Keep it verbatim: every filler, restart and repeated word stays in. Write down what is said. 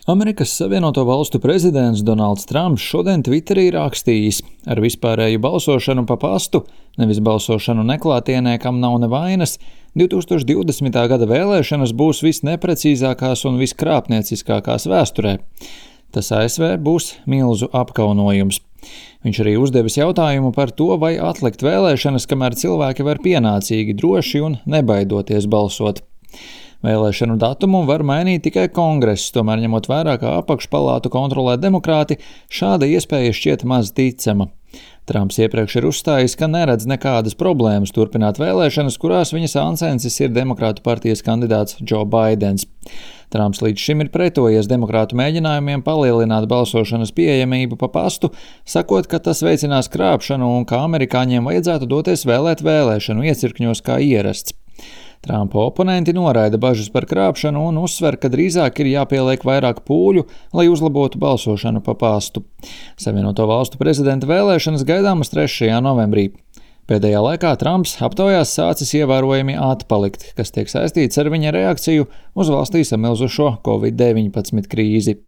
Amerikas Savienoto Valstu prezidents Donalds Trumps šodien Twitterī rakstījis: ar vispārēju balsošanu pa pastu, nevis balsošanu neklātienē, kam nav nevainas, divtūkstoš divdesmitā gada vēlēšanas būs visneprecīzākās un viskrāpnieciskākās vēsturē. Tas A S V būs milzu apkaunojums. Viņš arī uzdevis jautājumu par to, vai atlikt vēlēšanas, kamēr cilvēki var pienācīgi, droši un nebaidoties balsot. Vēlēšanu datumu var mainīt tikai kongress, tomēr ņemot vērā, ka apakšpalātu kontrolē demokrāti, šāda iespēja šķiet maz ticama. Trumps iepriekš ir uzstājis, ka neredz nekādas problēmas turpināt vēlēšanas, kurās viņa sāncensis ir demokrātu partijas kandidāts Joe Baidens. Trumps līdz šim ir pretojies demokrātu mēģinājumiem palielināt balsošanas pieejamību pa pastu, sakot, ka tas veicinās krāpšanu un ka amerikāņiem vajadzētu doties vēlēt vēlēšanu iecirkņos kā ierasts. Trumpa oponenti noraida bažas par krāpšanu un uzsver, ka drīzāk ir jāpieliek vairāk pūļu, lai uzlabotu balsošanu pa pastu. Savienoto Valstu prezidenta vēlēšanas gaidāmas trešajā novembrī. Pēdējā laikā Trumps aptaujās sācis ievērojami atpalikt, kas tiek saistīts ar viņa reakciju uz valstī samilzušo covid deviņpadsmit krīzi.